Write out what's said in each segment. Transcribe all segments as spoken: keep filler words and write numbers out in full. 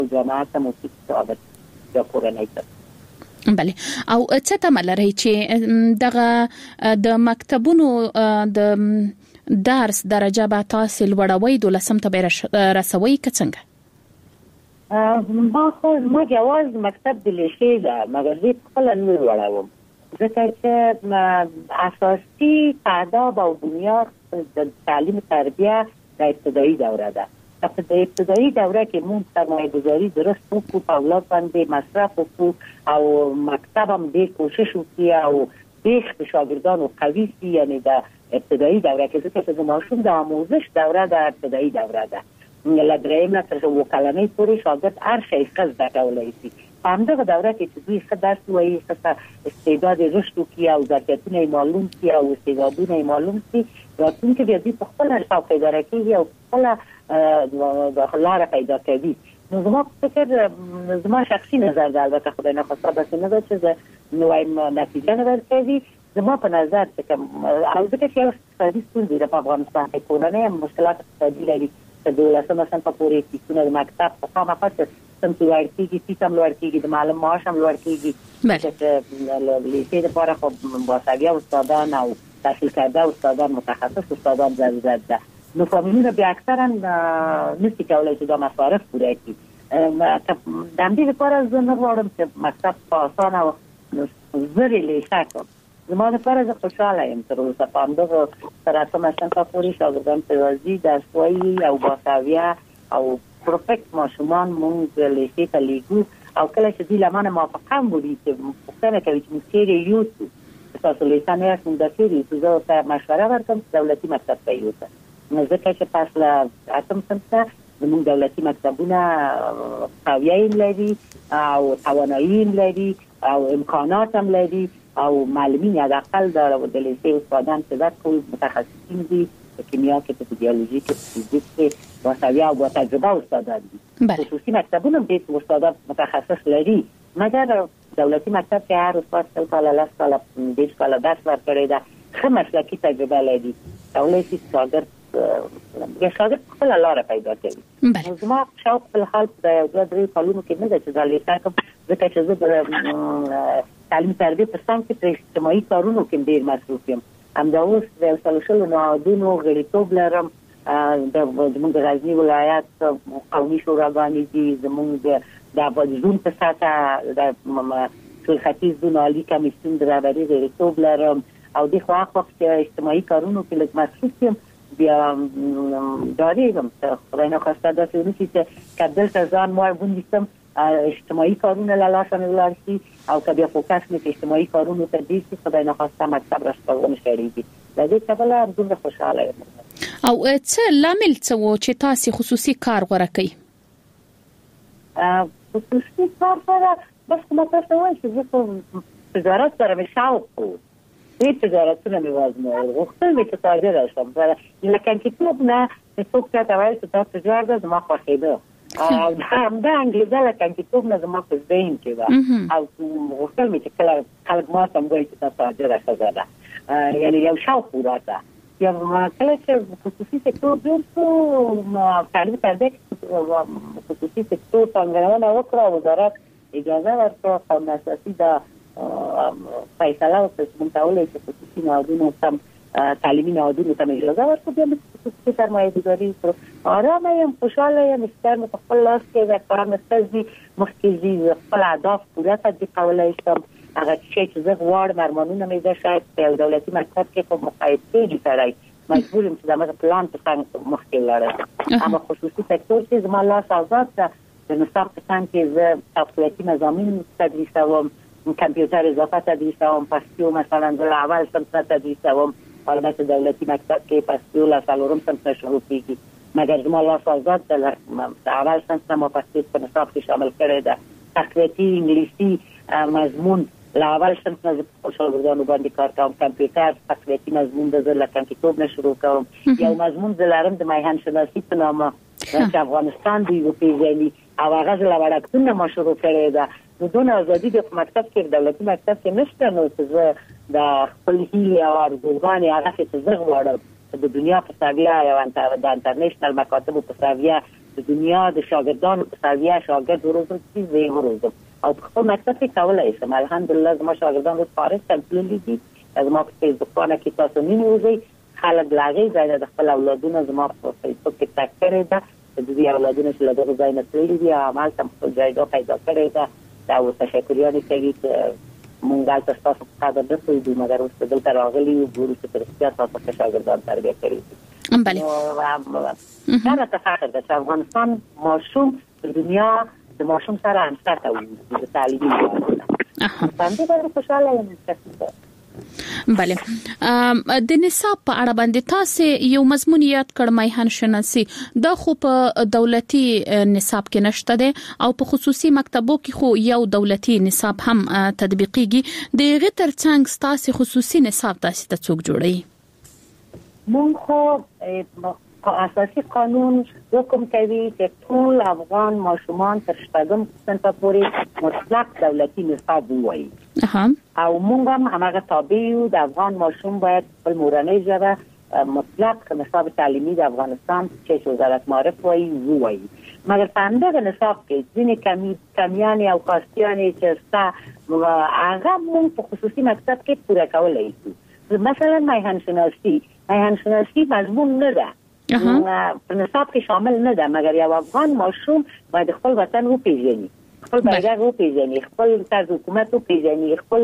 جامعه ته مو ثابت یا کورنۍ ته. بله او څه تمه لري چې دغه د مکتبونو د درس درجه به تاسو لوړوي دولسم ته به رسوي که څنګه؟ ما خو ما جواز مکتب د لیسې ده مګر زه خپل نه لوړوم ځکه چې اساسي آداب او بنیاد د تعلیم تربیه د ابتدایي دوره ده. په ابتدایي دوره کې موږ سرمایه‌گذاري درست وکړو په اولاد باندې مصرف وکړو او مکتب هم دې کوشش وکړي او دې شاګردانو قوي شي، یعنی د ابتدایي دوره کې چې د ماشوم د آموزش دوره د ابتدایي دوره ده. له درېیمه تر اووه کلنۍ پورې شاګرد هر شی ښه زده کولی شي. په همدغه دوره کې چې دوی ښه درس ووایي، ښه استعداد یې رشد وکړي او ظرفیتونه یې معلوم شي او استعدادونه یې معلوم شي، راتلونکي بیا دوی په خپله شوق اداره کېږي او خپله لاره پیدا کوي. نو زما په فکر زما شخصي نظر ده، البته خدای نخواسته داسې نه ده چې زه نوایم نتیجه نه ورکوي. زما په نظر چې کوم او ځکه چې یو اقتصادي ستونزې ده په افغانستان کې، کورنۍ هم مشکلات اقتصادي لري چې دولسم صنف پورې فیسونه د مکتب په خامخا چې صنف لوړ کېږي، فیس هم لوړ کېږي، د معلم معاش هم لوړ کېږي. چې لیسې دپاره خو باسویه استادان او تحصیل کرده استادان متخصص استادان ضرورت ده. نو فامیلونه بیا اکثرا نشي کولی چې دا مصارف پوره کړي. د همدې لپاره زه نه غواړم چې مکتب په اسانه او زرې لیسه کړم. زما لپاره زه خوشحاله یم تر اوسه په همدغه ترسمه صنفه پورې شاګردان پرې راځي، درس وایي او باسویه او پروفیکټ ماشومان مونږ لیسې ته لیږو او کله چې دوی له مانه موافقه هم وکړي چې پوښتنه کوي چې موږ چیرې یوسو، تاسو لیسه نه یاست، موږ دا چیرې یوسو، زه ورته مشوره ورکړم چې دولتي مکتب ته یوسه. ځکه چې پس له اتم صنف ته زموږ دولتي مکتبونه قویه هم لري او توانایي هم لري او امکانات هم لري او معلمین حداقل د لیسې استادان چې درس کوي متخصصین دي، په کیمیا کې، په بیولوژي کې، په فیزیک کې باسویه او با تجربه استادان دي. خصوصي مکتبونه هم ډېر استادان متخصص لري، مګر دولتي مکتب کې هر استاد سل کاله لس کاله دېرش کاله درس ورکړی ده، ښه مسلکي تجربه لري، کولی شي شاګرد یا شاګرد خپله لاره پیدا کوي. زما شوق په الحال د یو دوه درې کلونو کې نه ده چې دا لیسه کړم، ځکه چې زه د تعلیم تربیه په څنګ کې په اجتماعي کارونو کې ډېر مصروف یم. همدا اوس د یو سلو شلو نهادونو غړیتوب لرم. زموږ د غزني ولایت قومي شوراګانې دي، زموږ د ابادزون په سطحه د ټول ختیځ زون عالي کمیسیون د رهبرۍ غړیتوب لرم او د خو هغه وخت اجتماعي کارونو کې لږ مصروف یم. بیا ډارېږم چې خدای نخواسته داسې ونه شي چې که دلته ځان ما ونیسم اجتماعي کارونه له لاسه مې ولاړ شي او که بیا فوکس مې په اجتماعي کارونو ته ډېر شي، خدای نخواسته مکتب راشته ونه شړېږي. له دې کبله دومره خوشحاله یم. او څه لامل څه و چې تاسې خصوصي کار غوره کړئ؟ خصوصي کار سره بس کومه تاسو وایي چې زه خو تجارت سره مې شوق و، ډېر تجارتونه مې وازمویل، غوښتل مې چې تاجره شم. له کمپیوټر نه څوک چاته وایي چې دا تجارت ده، زما خوښېده او همدا انګلیزه له کمپیوټر نه زما په ذهن کې وه او غوښتل مې چې کله خلک ما ته وایي چې دا تاجره ښځه ده، یعنې یو شوق و راته. یا کله چې خصوصي سکتور جوړ شو، تعلیم تربیه خصوصي سکتور پانګونه وکړه، وزارت اجازه ورکړه، قانون اساسي دا فیصله وکړه چې موږ کولی چې خصوصي نهادونو ته تعلیمي نهادونو ته اجازه ورکړو بیا موږ خصوصي سرمایه‌ګذاري وکړو. آرامه یم، خوشحاله یم، ستر مې په خپل لاس کې ده، کار مې ښه ځي، مخکې ځي، خپل اهداف پوره تطبیق کولی شم. هغه شی چې زه غواړم ارمانونه مې ده، شاید په یو دولتي مکتب کې خو مقاید کېږي سړی، مجبور یم چې د همغه پلان په څنګ مخکې ولاړم. اما خصوصي سکتور کې زما لاس آزاد ده، د نصاب په څنګ کې زه سافټویري مضامین تدریسوم، کمپیوټر اضافه تدریسوم، پښتو مثلا زه له اول صنف نه تدریسوم، البته دولتي مکتب کې پښتو له څلورم صنف نه شروع کېږي، مګر زما لاس آزاد ده، د اول صنف نه ما پښتو په نصاب کې شامل کړی ده. تقویتي انګلیسي مضمون له اول صنف نه په شاګردانو باندې کار کوم، کمپیوټر تقویتي مضمون د زه له کمپیوټر نه شروع کوم. یو مضمون زه لرم د میهن شناسي په نامه چې افغانستان دوی وپېژني او هغه زه له وړکتون نه ما شروع کړی ده. نو دونه ازادي د مکتب کې دولتي مکتب کې نشته، نو چې زه د خپل هیلې او ارزوګانې هغه چې زه غواړم د دنیا په سویه یا د انټرنیشنل مکاتبو په سویه د دنیا د شاګردانو په سویه شاګرد وروزم چې زه وروزم او په خپل مکتب کې کولای شم. الحمدلله زما شاګردان اوس فارغ تللي دي. زما په فیسبوک کې تاسو نه وځي خلک لاغي ځای د خپل اولادونو زما په فیسبوک کې تاک کړی دا د دې اولادونو چې له دغه ځای نه تللي دي عمل تم خپل ځای پیدا کړی دا دا اوس تشکریانې کوي چې مونږ تاسو تاسو په قدر د څه دي مګر اوس دلته راغلي یو ګورو چې ترڅیا تاسو ته شاګردان تربیه کړی. بله دا راته فخر ده چې افغانستان ماشوم د دنیا د ماشوم سره همسر ته وي د تعلیمي لپاره. باندې باندې خوشاله یم. بله د نصاب په اړه باندې تاسو یو مضمون یاد کړ میهن شناسي دا خو په دولتي نصاب کې نشته ده او په خصوصي مکتبو کې خو یو دولتي نصاب هم تطبیقيږي. د غیر ترڅنګ تاسو خصوصي نصاب تاسو ته څوک جوړي؟ مونږ خو اساسي قانون حکم کوي چې ټول افغان ماشومان تر شپږم صنف پورې مطلق دولتي نصاب ووایي. اها او مونږ هم هغه تابع یو. د افغان ماشوم باید خپل مورنۍ ژبه مطلق نصاب تعلیمي د افغانستان چې وزارت معرف وایي ووایي. مګر په همدغه نصاب کې ځینې کمی کمیان او خاصیانې چې ستا هغه مونږ په خصوصي مکتب کې پوره کولای شو. مثلا میهن شناسی میهن شناسی مضمون نه ده په نصاب کې شامل نه ده مګر یو افغان ماشوم باید خپل وطن وپیژني خپل بیرغ وپیژني خپل طرز حکومت وپیژني خپل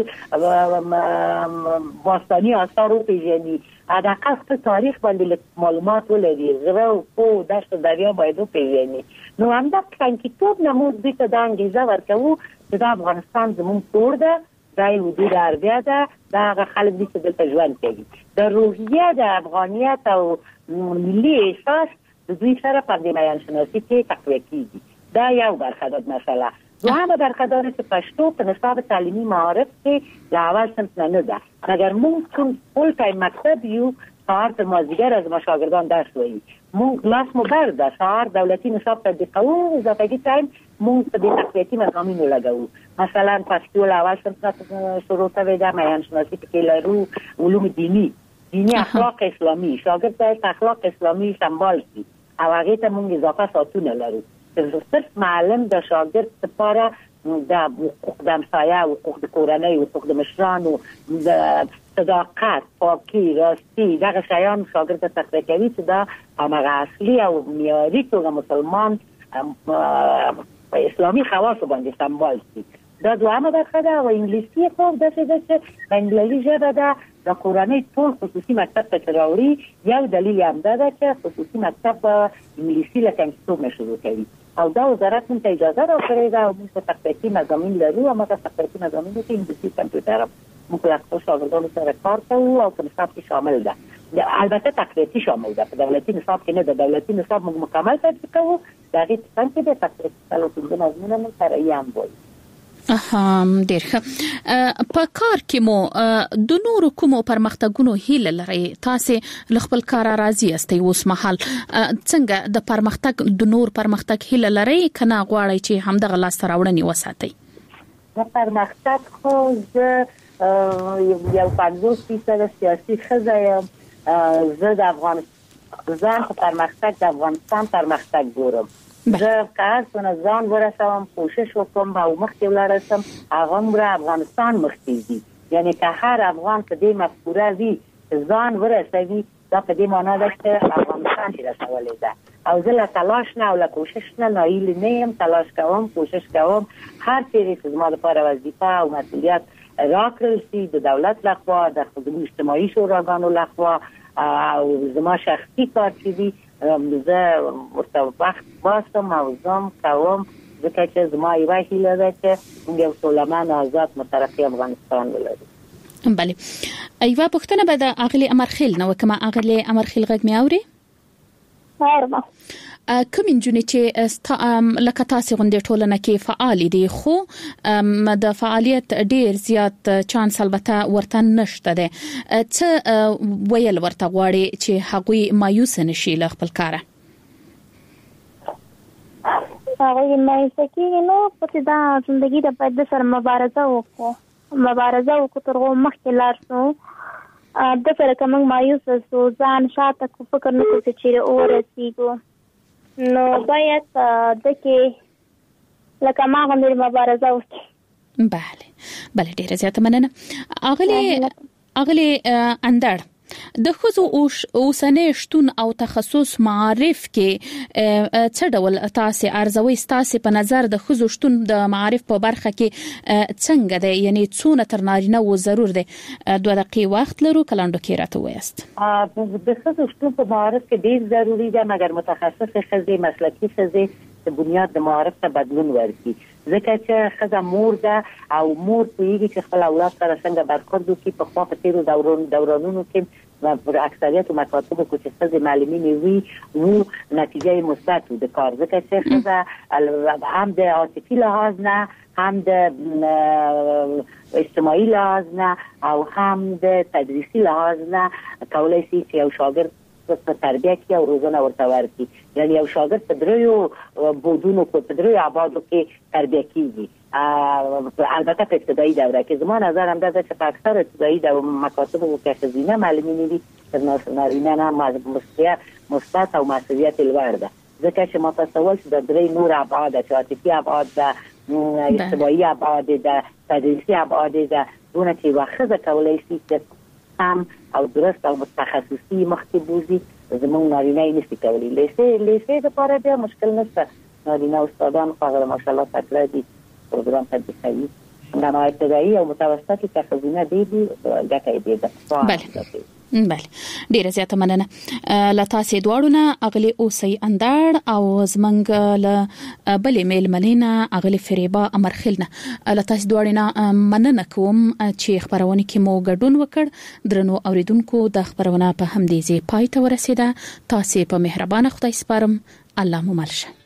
باستاني آثار وپیژني حداقل خپل تاریخ باندې معلومات ولري غره او دشت دریا باید وپیژني. نو همدا څنګه ټول نمود دې ته د انګیزه ورکوو چې د افغانستان زموږ کور ده دا یو د عربیا ده دا خلک دې چې دلته ژوند کوي. د روحیه د افغانیت او ملي احساس د دوی سره په دې میهن شناسي کې تقویه کیږي. دا یو برخه ده مثلا. دوهمه برخه دا چې پښتو په نصاب تعلیمي معارف کې لا اول صنف نه ده مګر موږ کوم فول ټایم مکتب یو سهار تر مازدیګر از ما شاګردان درس وایي. موږ لاس مو بر ده سهار دولتي نصاب تطبیقوو اضافي ټایم موږ په دې تقویتي مضامینو لګوو. مثلا پښتو لا اول صنف شروع شوی ده میهن شناسي کې لرو علوم دینی دینی اخلاق اسلامی شاګرد باید اخلاق اسلامی سمبال شي او هغه ته موږ اضافه ساعتونه لرو. صرف معلم د شاګرد لپاره د حقوق د همسایه او حقوق د کورنۍ او حقوق د مشرانو د صداقت پاکي راستی دغه شیان شاګرد ته تقویه کوي چې دا هغه اصلي او معیاري توګه مسلمان په اسلامي خواصو باندې سمبال شي. دا دوامه برخه ده. او انګلیسي خو داسې ده چې په انګلیسي ژبه ده د کورنۍ ټول خصوصي مکتب ته راوړي. یو دلیل هم دا ده چې خصوصي مکتب انګلیسي له کمپیوټر نه شروع کوي او دا وزارت موږ ته اجازه راکړې ده او موږ ته تقویتي مضامین لرو. هغه تقویتي مضامین کې انګلیسي کمپیوټر موږ له خپل شاګردانو سره کار کوو او په نصاب کې شامل ده. البته تقویتي شامل ده په دولتي نصاب کې نه ده. دولتي نصاب موږ مکمل تطبیق کوو. دا هغې څنګه چې د تقویتي څلور پنځه مضمونه موږ سره یې هم وایي. اها ډیر ښه. په کار کې مو د نورو کومو پرمختګونو هیله لري؟ تاسو ل خپل کار راضي استئ اوس مهال څنګه د پرمختګ د نور پرمختګ هیله لري کنه غواړئ چې همدغه لاس راوړنې وساتئ؟ د پرمختګ خو زه یو پنځوس فیصد سیاسي ښځه یم. زه د افغانستان ځان په پرمختګ د افغانستان پرمختګ ګورم. زه کار څنګه ځان ورسوم کوشش وکم او مخکې ولاړ شم هغه مر افغانستان مخکې دي. یعنی که هر افغان په دې مفکوره وي ځان ورسوي دا په دې معنی ده چې افغانستان یې رسولې ده. او زه له تلاش نه او له کوشش نه ناهیلې نه یم. تلاش کوم کوشش کوم هر چیرې چې زما لپاره وظیفه او مسؤلیت راکړل شي د دولت لخوا د خدمت اجتماعي شوراګانو لخوا او زما شخصي کار چې دي زه ورته وخت باسم او زم کوم ځکه چې زما یوه هیله ده چې موږ یو سوله آزاد مترقي افغانستان ولرو. بله. یوه پوښتنه به د اغلې امرخیل نه وکړم. اغلې امرخیل غږ مې اوري؟ اورم. کوم نجونې چې لکه تاسو غونډې ټولنه کې فعال دي خو د فعالیت ډیر زیات چانس البته ورته نشته ده څه ویل ورته غواړي چې هغوی مایوس نشي له خپل کاره؟ هغوی مایوس کېږي نو په دا ژوندګي د باید د سره مبارزه وکړو مبارزه وکړو تر هغو مخکې لاړ شو د سره که موږ مایوسه شو ځان شاته کړو فکر نه کړو چې چیرې ورسېږو نو باید د کې لکه ما غوښتل مبارزه وکړي. بله بله ډیره زیاته مننه. اغلی اغلی اندړ د خزو اوسنۍ شتون او تخصص معارف کې څه ډول تاسو ارزوي؟ تاسو په نظر د خزو شتون د معارف په برخه کې څنګه دی؟ یعنی څونه تر نارینه و ضرور دی؟ دوه دقیقې وخت لرو، کلاندو کې راته وایست. د خزو شتون په معارف کې ډیر ضروری دی، مګر متخصص خزې مسلکي خزې د بنیاد د معارف ته بدلون ورکړي، ځکه چې خزه مور ده او مور پیږي چې خپل اولاد سره څنګه برخورد وکړي. په خوا په تیرو دوران دورانونو کې پر اکثریت مکاتبو کې چې خزه معلمین وي وو نتیجه مثبت د کار، ځکه چې خزه هم د عاطفي لحاظ نه، هم د اجتماعي لحاظ نه او هم د تدریسي لحاظ نه کولای شي چې یو شاګرد په تربیه کې او روزنه ورته ورکړي. یعنی یو شاګرد په دریو بودونو په دریو ابعادو کې تربیه کیږي. البته په ابتدایي دوره کې زما نظر هم ده چې په اکثر ابتدایي د مکاتبو کې ښځینه معلمین دي تر نارینه نه مسؤلیت مثبت او مسؤلیت لوړ ده، ځکه چې متصور چې د درې نور ابعاد چې عاطفي ابعاد ده، اجتماعي ابعاد ده، تدریسي ابعاد ده، دونه چې واخذ کولای شي چې هم او درست او تخصصي مخکې بوزي. زموږ نارینه یې نشي کولی. لیسې لیسې لپاره بیا مشکل نشته، نارینه استادان خو ماشاءالله تکړه دي، پروګرام تدریسوي. اما ابتدایي او متوسطي که ښځینه دي دي ګټه یې ده. بله ډیره زیاته مننه له تاسو دواړو نه، اغلی اوسئ اندړ او زمنګ له بلې میل ملینا اغلی فریبا امرخیل نه. له تاسو دواړو نه مننه کوم چې خبرونه کې مو ګډون وکړ. درنو اوریدونکو د خبرونه په همدې ځای پای ته ورسیده. تاسو په مهربانه خدای سپارم. الله مو مل شه.